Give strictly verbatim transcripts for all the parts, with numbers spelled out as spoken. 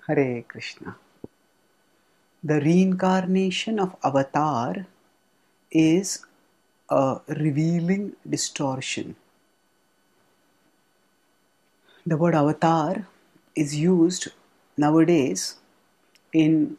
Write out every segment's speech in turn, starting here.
Hare Krishna. The reincarnation of avatar is a revealing distortion. The word avatar is used nowadays in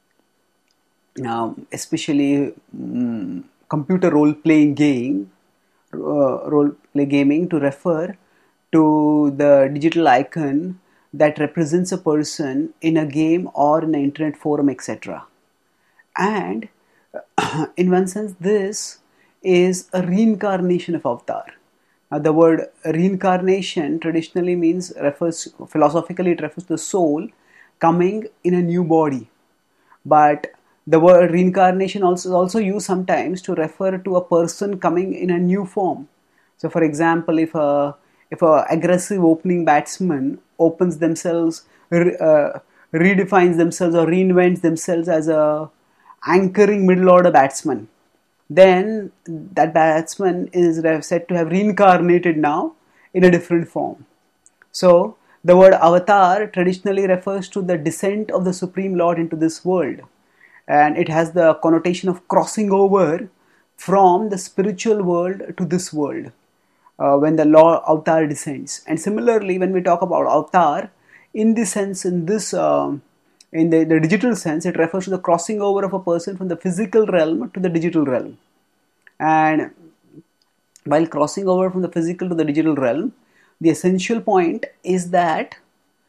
um, especially um, computer role-playing game, uh, role-play gaming to refer to the digital icon that represents a person in a game or in an internet forum, et cetera. And in one sense, this is a reincarnation of avatar. Now, the word reincarnation traditionally means refers philosophically it refers to the soul coming in a new body, but the word reincarnation also is also used sometimes to refer to a person coming in a new form. So, for example, if a if a aggressive opening batsman opens themselves, re, uh, redefines themselves or reinvents themselves as a anchoring middle order batsman, then that batsman is said to have reincarnated now in a different form. So, the word avatar traditionally refers to the descent of the Supreme Lord into this world, and it has the connotation of crossing over from the spiritual world to this world uh, when the Lord avatar descends. And similarly, when we talk about avatar, in this sense, in this um, in the, the digital sense, it refers to the crossing over of a person from the physical realm to the digital realm. And while crossing over from the physical to the digital realm, the essential point is that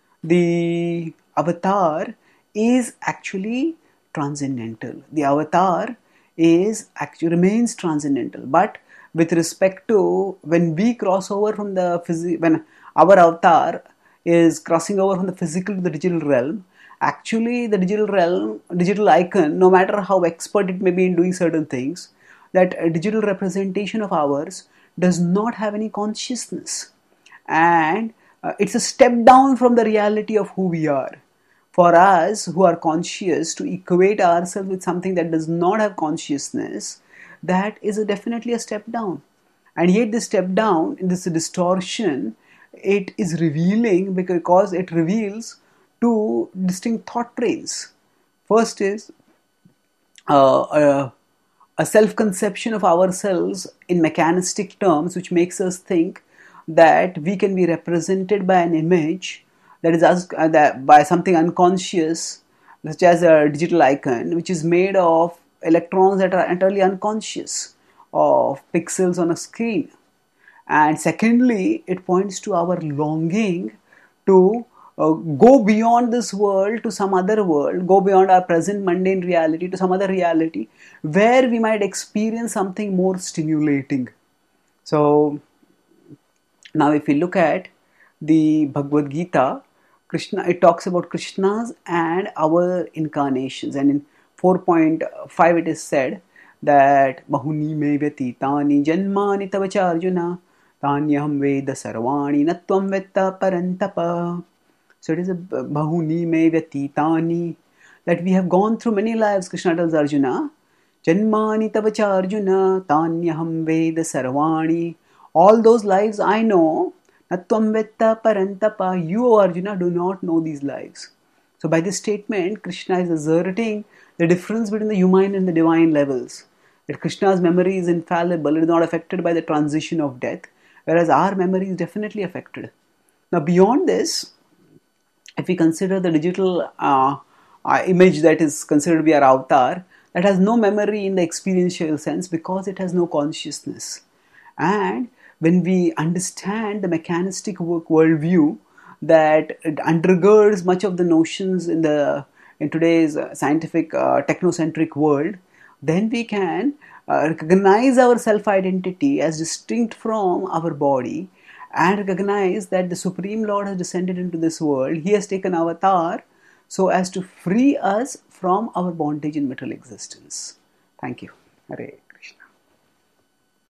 the avatar is actually transcendental. The avatar is actually remains transcendental. But with respect to when we cross over from the phys- when our avatar is crossing over from the physical to the digital realm, actually the digital realm, digital icon, no matter how expert it may be in doing certain things, that a digital representation of ours does not have any consciousness, and uh, it's a step down from the reality of who we are. For us who are conscious, to equate ourselves with something that does not have consciousness, that is a definitely a step down. And yet this step down, this distortion, it is revealing because it reveals two distinct thought trains. First is uh, uh, a self-conception of ourselves in mechanistic terms, which makes us think that we can be represented by an image that is as, uh, that by something unconscious, such as a digital icon, which is made of electrons that are entirely unconscious, of pixels on a screen. And secondly, it points to our longing to uh, go beyond this world to some other world, go beyond our present mundane reality to some other reality where we might experience something more stimulating. So, now if we look at the Bhagavad Gita, Krishna, it talks about Krishna's and our incarnations, and in four point five it is said that Bahuni me vyatitani janmani tavacha Arjuna tanyaham veda sarvani natvam vetta parantapa. So it is a Bahuni me vyatitani, that we have gone through many lives. Krishna tells Arjuna, janmani tavacha Arjuna tanyaham veda sarvani. All those lives I know. Natvam vetta parantapa. You, Arjuna, do not know these lives. So by this statement, Krishna is asserting the difference between the human and the divine levels. That Krishna's memory is infallible, it is not affected by the transition of death, whereas our memory is definitely affected. Now beyond this, if we consider the digital uh, uh, image that is considered to be our avatar, that has no memory in the experiential sense because it has no consciousness. And when we understand the mechanistic worldview that undergirds much of the notions in the in today's scientific uh, technocentric world, then we can uh, recognize our self-identity as distinct from our body and recognize that the Supreme Lord has descended into this world. He has taken avatar so as to free us from our bondage in material existence. Thank you. Hare.